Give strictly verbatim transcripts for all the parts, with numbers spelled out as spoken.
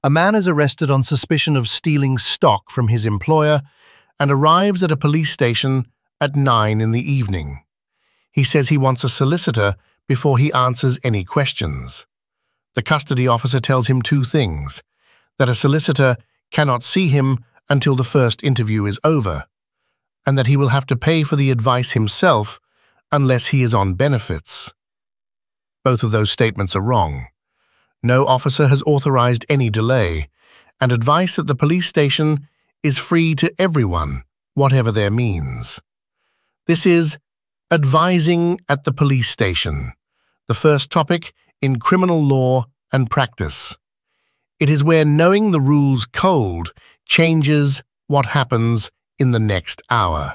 A man is arrested on suspicion of stealing stock from his employer and arrives at a police station at nine in the evening. He says he wants a solicitor before he answers any questions. The custody officer tells him two things: that a solicitor cannot see him until the first interview is over, and that he will have to pay for the advice himself unless he is on benefits. Both of those statements are wrong. No officer has authorized any delay, and advice at the police station is free to everyone, whatever their means. This is advising at the police station, the first topic in criminal law and practice. It is where knowing the rules cold changes what happens in the next hour.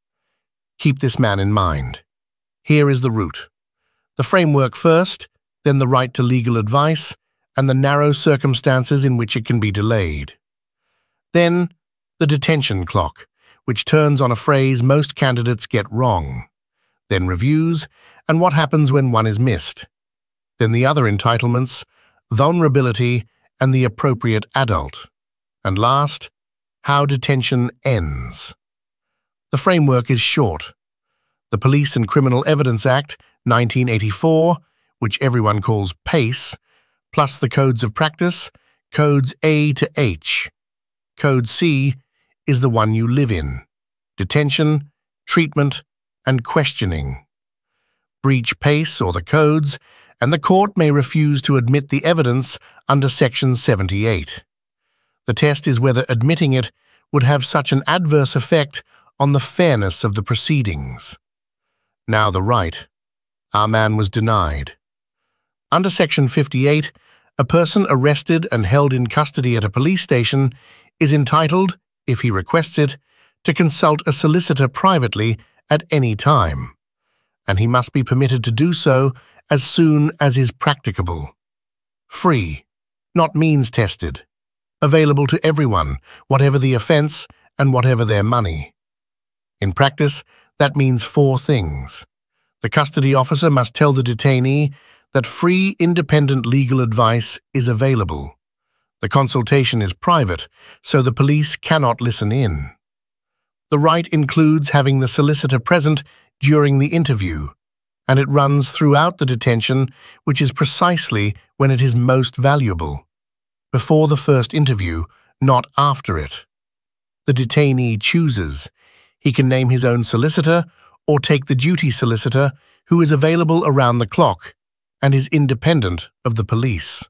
Keep this man in mind. Here is the route: the framework first, then the right to legal advice, and the narrow circumstances in which it can be delayed. Then, the detention clock, which turns on a phrase most candidates get wrong. Then reviews, and what happens when one is missed. Then the other entitlements, vulnerability, and the appropriate adult. And last, how detention ends. The framework is short. The Police and Criminal Evidence Act, nineteen eighty-four, which everyone calls PACE, plus the Codes of Practice, Codes A to H. Code C is the one you live in: detention, treatment, and questioning. Breach PACE or the codes, and the court may refuse to admit the evidence under Section seventy-eight. The test is whether admitting it would have such an adverse effect on the fairness of the proceedings. Now the right. Our man was denied. Under Section fifty-eight, a person arrested and held in custody at a police station is entitled, if he requests it, to consult a solicitor privately at any time, and he must be permitted to do so as soon as is practicable. Free, not means-tested. Available to everyone, whatever the offence and whatever their money. In practice, that means four things. The custody officer must tell the detainee that free, independent legal advice is available. The consultation is private, so the police cannot listen in. The right includes having the solicitor present during the interview, and it runs throughout the detention, which is precisely when it is most valuable. Before the first interview, not after it. The detainee chooses. He can name his own solicitor or take the duty solicitor, who is available around the clock and is independent of the police.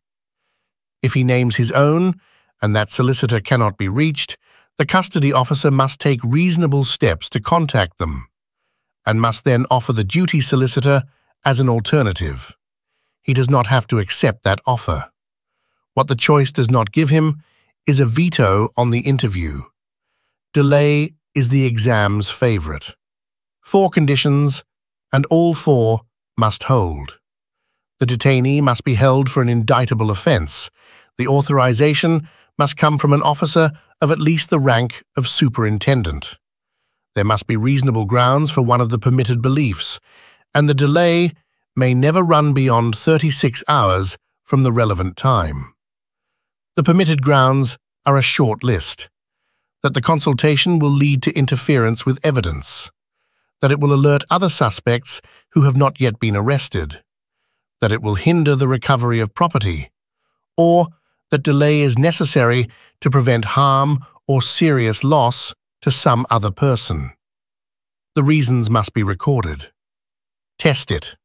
If he names his own, and that solicitor cannot be reached, the custody officer must take reasonable steps to contact them, and must then offer the duty solicitor as an alternative. He does not have to accept that offer. What the choice does not give him is a veto on the interview. Delay is the exam's favorite. Four conditions, and all four must hold. The detainee must be held for an indictable offence. The authorization must come from an officer of at least the rank of superintendent. There must be reasonable grounds for one of the permitted beliefs, and the delay may never run beyond thirty-six hours from the relevant time. The permitted grounds are a short list: that the consultation will lead to interference with evidence, that it will alert other suspects who have not yet been arrested, that it will hinder the recovery of property, or that delay is necessary to prevent harm or serious loss to some other person. The reasons must be recorded. Test it.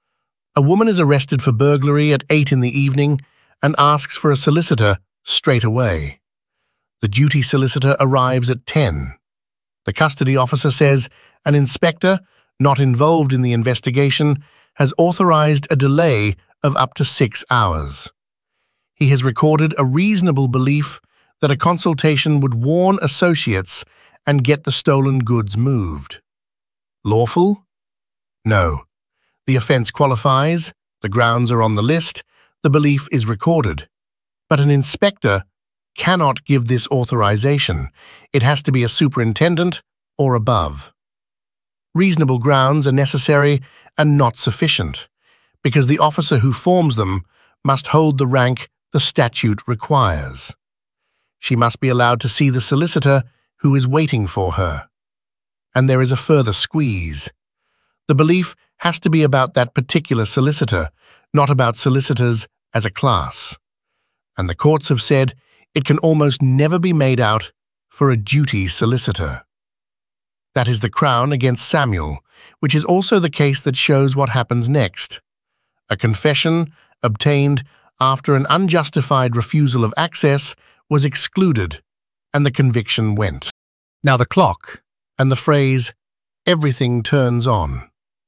A woman is arrested for burglary at eight in the evening and asks for a solicitor straight away. The duty solicitor arrives at ten. The custody officer says an inspector, not involved in the investigation, has authorized a delay of up to six hours. He has recorded a reasonable belief that a consultation would warn associates and get the stolen goods moved. Lawful? No. The offence qualifies, the grounds are on the list, the belief is recorded. But an inspector cannot give this authorization. It has to be a superintendent or above. Reasonable grounds are necessary and not sufficient, because the officer who forms them must hold the rank the statute requires. She must be allowed to see the solicitor who is waiting for her. And there is a further squeeze. The belief has to be about that particular solicitor, not about solicitors as a class. And the courts have said it can almost never be made out for a duty solicitor. That is the Crown against Samuel, which is also the case that shows what happens next. A confession obtained after an unjustified refusal of access was excluded, and the conviction went. Now the clock. And the phrase, everything turns on.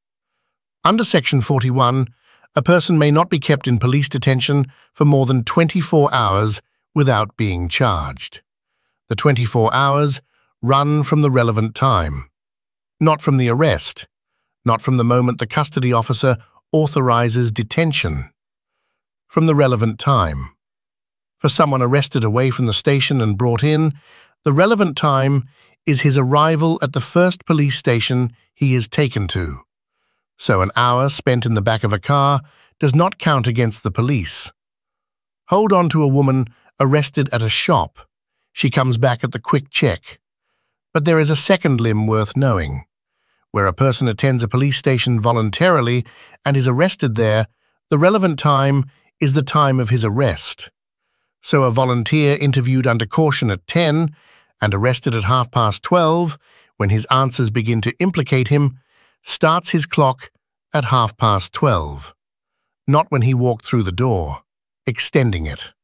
Under Section forty-one, a person may not be kept in police detention for more than twenty-four hours without being charged. The twenty-four hours run from the relevant time, not from the arrest, not from the moment the custody officer authorizes detention, from the relevant time. For someone arrested away from the station and brought in, the relevant time is his arrival at the first police station he is taken to. So an hour spent in the back of a car does not count against the police. Hold on to a woman arrested at a shop. She comes back at the quick check. But there is a second limb worth knowing. Where a person attends a police station voluntarily and is arrested there, the relevant time is the time of his arrest. So a volunteer interviewed under caution at ten and arrested at half past twelve, when his answers begin to implicate him, starts his clock at half past twelve, not when he walked through the door, extending it.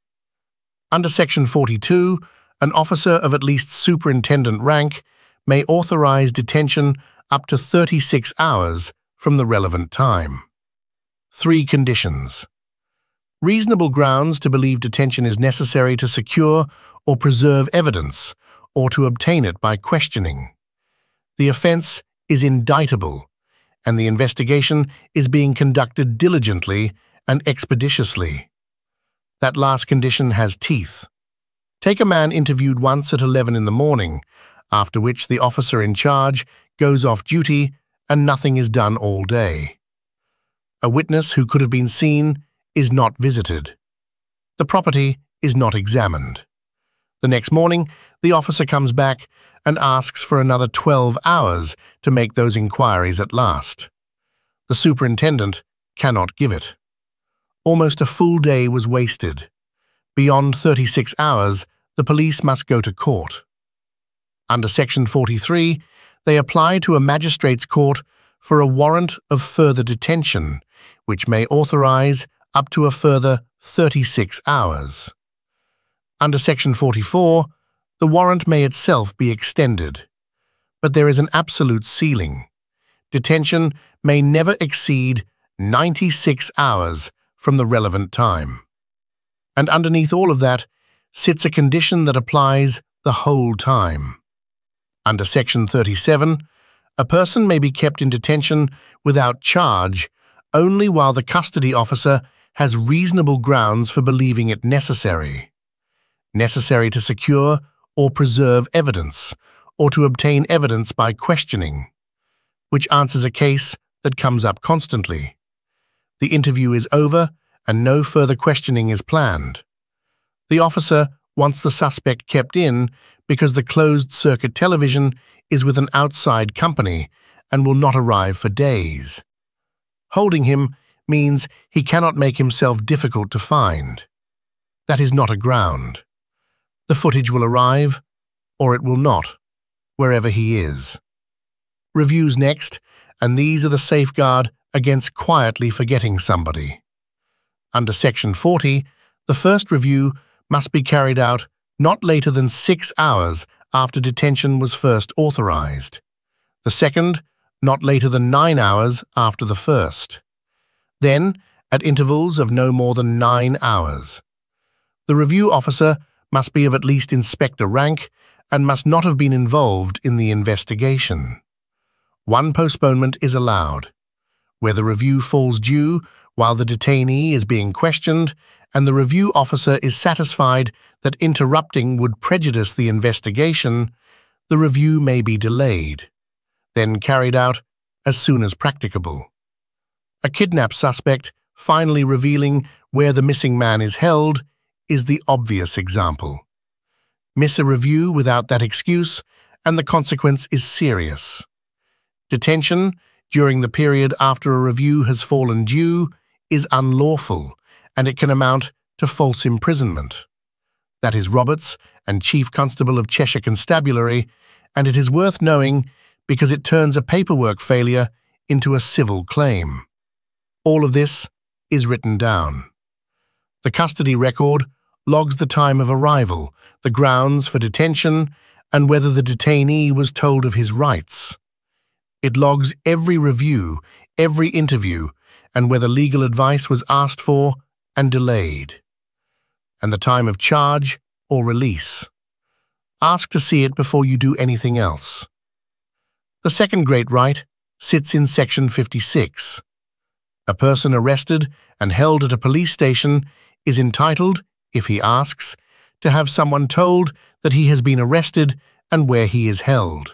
Under Section forty-two, an officer of at least superintendent rank may authorize detention up to thirty-six hours from the relevant time. Three conditions. Reasonable grounds to believe detention is necessary to secure or preserve evidence, or to obtain it by questioning. The offense is indictable, and the investigation is being conducted diligently and expeditiously. That last condition has teeth. Take a man interviewed once at eleven in the morning, after which the officer in charge goes off duty and nothing is done all day. A witness who could have been seen is not visited. The property is not examined. The next morning, the officer comes back and asks for another twelve hours to make those inquiries at last. The superintendent cannot give it. Almost a full day was wasted. Beyond thirty-six hours, the police must go to court. Under Section forty-three, they apply to a magistrate's court for a warrant of further detention, which may authorize up to a further thirty-six hours. Under Section forty-four, the warrant may itself be extended, but there is an absolute ceiling. Detention may never exceed ninety-six hours from the relevant time. And underneath all of that sits a condition that applies the whole time. Under Section thirty-seven, a person may be kept in detention without charge only while the custody officer has reasonable grounds for believing it necessary. Necessary to secure or preserve evidence, or to obtain evidence by questioning, which answers a case that comes up constantly. The interview is over and no further questioning is planned. The officer wants the suspect kept in because the closed-circuit television is with an outside company and will not arrive for days. Holding him means he cannot make himself difficult to find. That is not a ground. The footage will arrive, or it will not, wherever he is. Reviews next, and these are the safeguard against quietly forgetting somebody. Under Section forty, the first review must be carried out not later than six hours after detention was first authorized. The second, not later than nine hours after the first. Then, at intervals of no more than nine hours. The review officer must be of at least inspector rank and must not have been involved in the investigation. One postponement is allowed, where the review falls due while the detainee is being questioned and the review officer is satisfied that interrupting would prejudice the investigation. The review may be delayed, then carried out as soon as practicable. A kidnap suspect finally revealing where the missing man is held is the obvious example. Miss a review without that excuse, and the consequence is serious. Detention during the period after a review has fallen due is unlawful, and it can amount to false imprisonment. That is Roberts and Chief Constable of Cheshire Constabulary, and it is worth knowing because it turns a paperwork failure into a civil claim. All of this is written down. The custody record logs the time of arrival, the grounds for detention, and whether the detainee was told of his rights. It logs every review, every interview, and whether legal advice was asked for and delayed, and the time of charge or release. Ask to see it before you do anything else. The second great right sits in Section fifty-six. A person arrested and held at a police station is entitled, if he asks, to have someone told that he has been arrested and where he is held.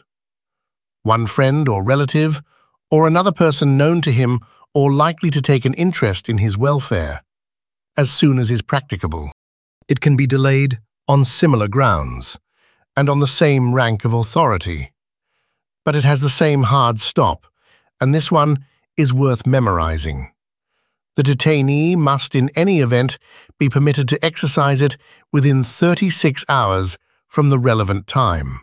One friend or relative, or another person known to him or likely to take an interest in his welfare, as soon as is practicable. It can be delayed on similar grounds, and on the same rank of authority. But it has the same hard stop, and this one is worth memorizing. The detainee must in any event be permitted to exercise it within thirty-six hours from the relevant time.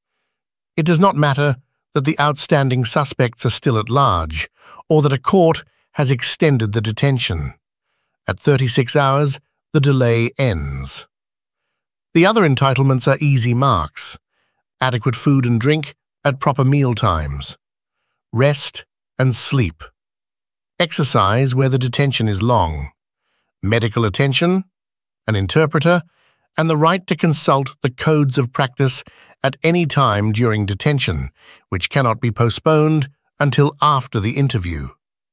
It does not matter that the outstanding suspects are still at large, or that a court has extended the detention. At thirty-six hours, the delay ends. The other entitlements are easy marks: adequate food and drink at proper meal times, rest and sleep, exercise where the detention is long, medical attention, an interpreter, and the right to consult the codes of practice at any time during detention, which cannot be postponed until after the interview.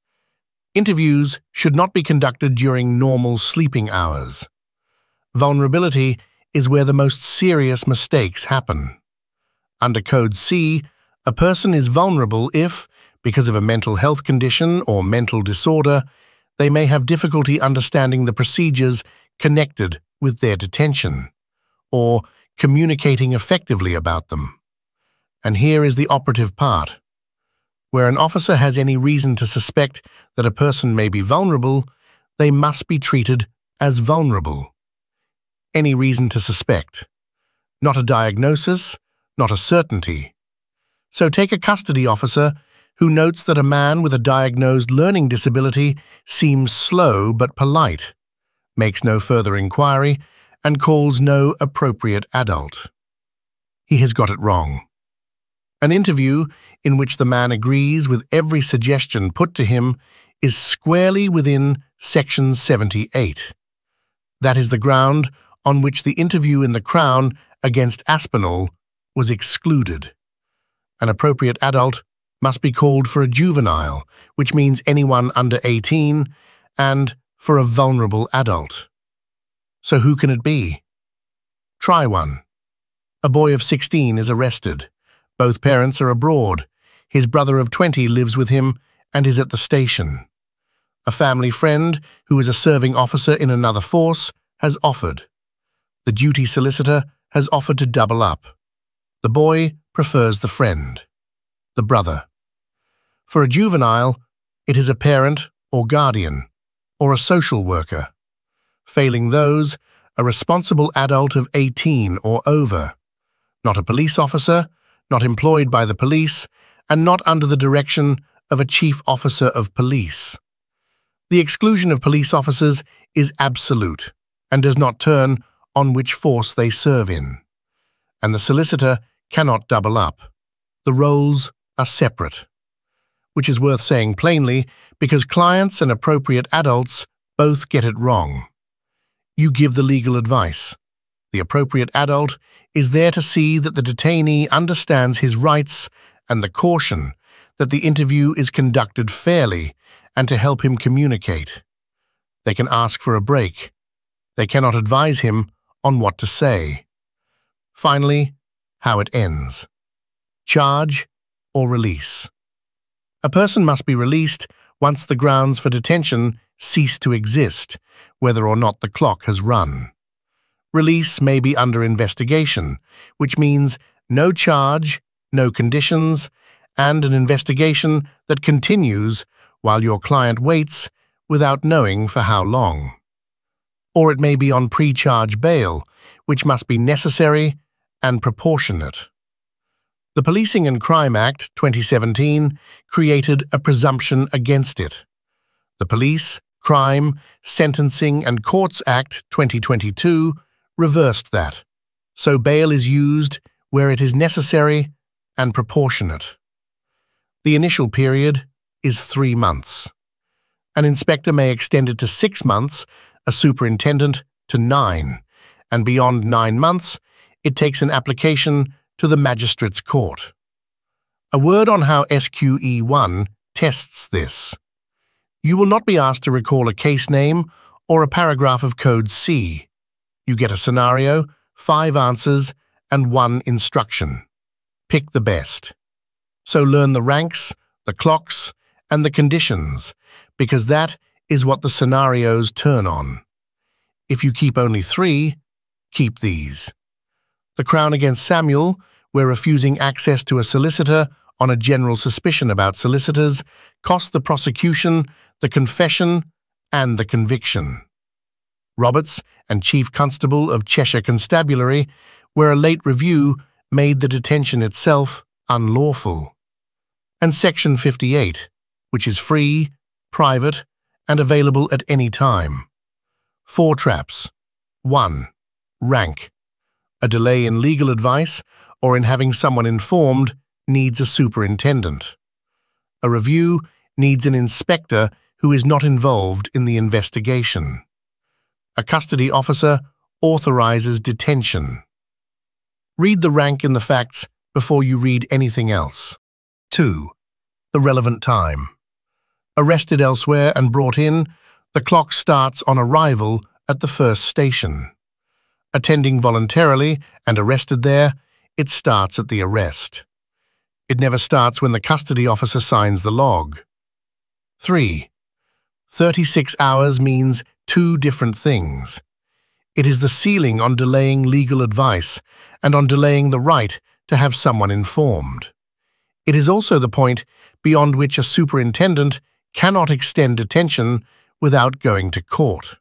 Interviews should not be conducted during normal sleeping hours. Vulnerability is where the most serious mistakes happen. Under Code C, a person is vulnerable if, because of a mental health condition or mental disorder, they may have difficulty understanding the procedures connected with their detention, or communicating effectively about them. And here is the operative part. Where an officer has any reason to suspect that a person may be vulnerable, they must be treated as vulnerable. Any reason to suspect. Not a diagnosis, not a certainty. So take a custody officer who notes that a man with a diagnosed learning disability seems slow but polite, makes no further inquiry, and calls no appropriate adult. He has got it wrong. An interview in which the man agrees with every suggestion put to him is squarely within Section seventy-eight. That is the ground on which the interview in the Crown against Aspinall was excluded. An appropriate adult must be called for a juvenile, which means anyone under eighteen, and for a vulnerable adult. So who can it be? Try one. A boy of sixteen is arrested. Both parents are abroad. His brother of twenty lives with him and is at the station. A family friend, who is a serving officer in another force, has offered. The duty solicitor has offered to double up. The boy prefers the friend, the brother. For a juvenile, it is a parent or guardian, or a social worker. Failing those, a responsible adult of eighteen or over. Not a police officer, not employed by the police, and not under the direction of a chief officer of police. The exclusion of police officers is absolute and does not turn on which force they serve in. And the solicitor cannot double up. The roles are separate. Which is worth saying plainly because clients and appropriate adults both get it wrong. You give the legal advice. The appropriate adult is there to see that the detainee understands his rights and the caution that the interview is conducted fairly and to help him communicate. They can ask for a break. They cannot advise him on what to say. Finally, how it ends. Charge or release. A person must be released once the grounds for detention cease to exist, whether or not the clock has run. Release may be under investigation, which means no charge, no conditions, and an investigation that continues while your client waits without knowing for how long. Or it may be on pre-charge bail, which must be necessary and proportionate. The Policing and Crime Act twenty seventeen created a presumption against it. The Police, Crime, Sentencing and Courts Act twenty twenty-two reversed that, so bail is used where it is necessary and proportionate. The initial period is three months. An inspector may extend it to six months, a superintendent to nine, and beyond nine months, it takes an application to the magistrate's court. A word on how S Q E one tests this. You will not be asked to recall a case name or a paragraph of Code C. You get a scenario, five answers, and one instruction. Pick the best. So learn the ranks, the clocks, and the conditions, because that is what the scenarios turn on. If you keep only three, keep these. The Crown against Samuel, where refusing access to a solicitor on a general suspicion about solicitors cost the prosecution, the confession, and the conviction. Roberts and Chief Constable of Cheshire Constabulary, where a late review made the detention itself unlawful. And Section fifty-eight, which is free, private, and available at any time. Four traps. one. Rank. A delay in legal advice or in having someone informed needs a superintendent. A review needs an inspector who is not involved in the investigation. A custody officer authorizes detention. Read the rank in the facts before you read anything else. two. The relevant time. Arrested elsewhere and brought in, the clock starts on arrival at the first station. Attending voluntarily and arrested there, it starts at the arrest. It never starts when the custody officer signs the log. three. thirty-six hours means two different things. It is the ceiling on delaying legal advice and on delaying the right to have someone informed. It is also the point beyond which a superintendent cannot extend detention without going to court.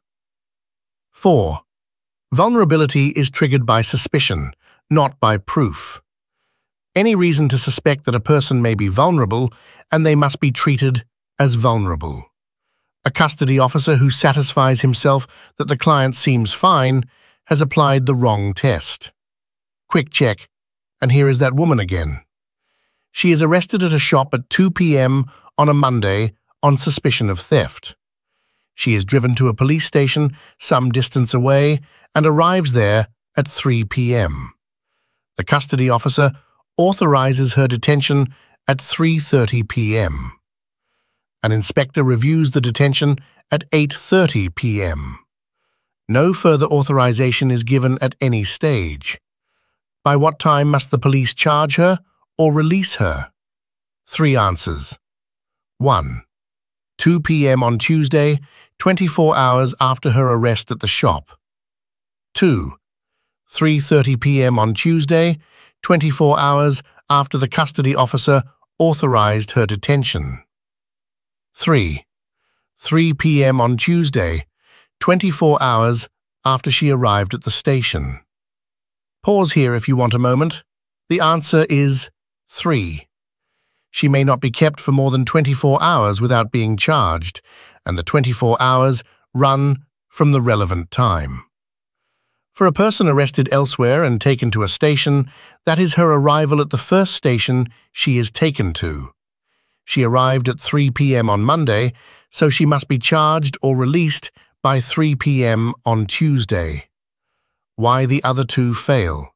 four. Vulnerability is triggered by suspicion, not by proof. Any reason to suspect that a person may be vulnerable, and they must be treated as vulnerable. A custody officer who satisfies himself that the client seems fine has applied the wrong test. Quick check, and here is that woman again. She is arrested at a shop at two p m on a Monday on suspicion of theft. She is driven to a police station some distance away and arrives there at three p m The custody officer authorizes her detention at three thirty p m An inspector reviews the detention at eight thirty p m No further authorization is given at any stage. By what time must the police charge her or release her? Three answers. one. two p m on Tuesday, twenty-four hours after her arrest at the shop. two. three thirty p m on Tuesday, twenty-four hours after the custody officer authorized her detention. three. three p m on Tuesday, twenty-four hours after she arrived at the station. Pause here if you want a moment. The answer is three. She may not be kept for more than twenty-four hours without being charged, and the twenty-four hours run from the relevant time. For a person arrested elsewhere and taken to a station, that is her arrival at the first station she is taken to. She arrived at three p m on Monday, so she must be charged or released by three p m on Tuesday. Why the other two fail?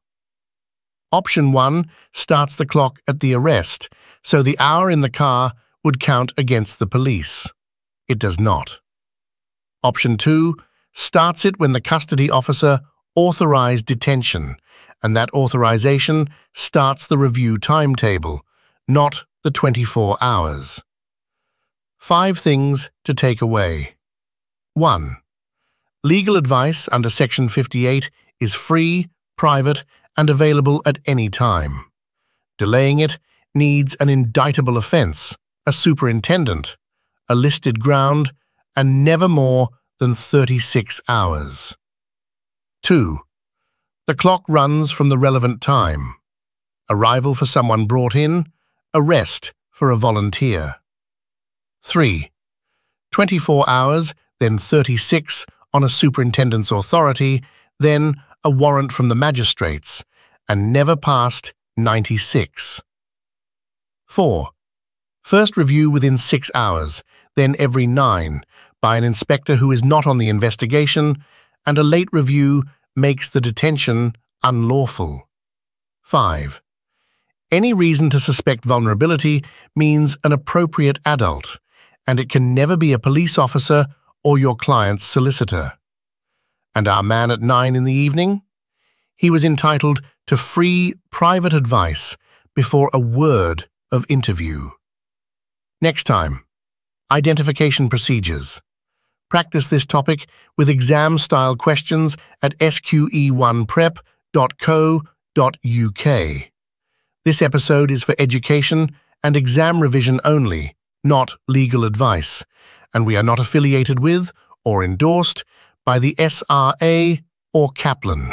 Option one starts the clock at the arrest, so the hour in the car would count against the police. It does not. Option two starts it when the custody officer authorized detention, and that authorization starts the review timetable, not the twenty-four hours. Five things to take away. one. Legal advice under Section fifty-eight is free, private, and available at any time. Delaying it needs an indictable offence, a superintendent, a listed ground, and never more than thirty-six hours. two. The clock runs from the relevant time. Arrival for someone brought in, arrest for a volunteer. three. twenty-four hours, then thirty-six on a superintendent's authority, then a warrant from the magistrates, and never past ninety-six. four. First review within six hours, then every nine, by an inspector who is not on the investigation, and a late review makes the detention unlawful. five. Any reason to suspect vulnerability means an appropriate adult, and it can never be a police officer or your client's solicitor. And our man at nine in the evening? He was entitled to free private advice before a word of interview. Next time, identification procedures. Practice this topic with exam-style questions at S Q E one prep dot co dot U K. This episode is for education and exam revision only, not legal advice, and we are not affiliated with or endorsed by the S R A or Kaplan.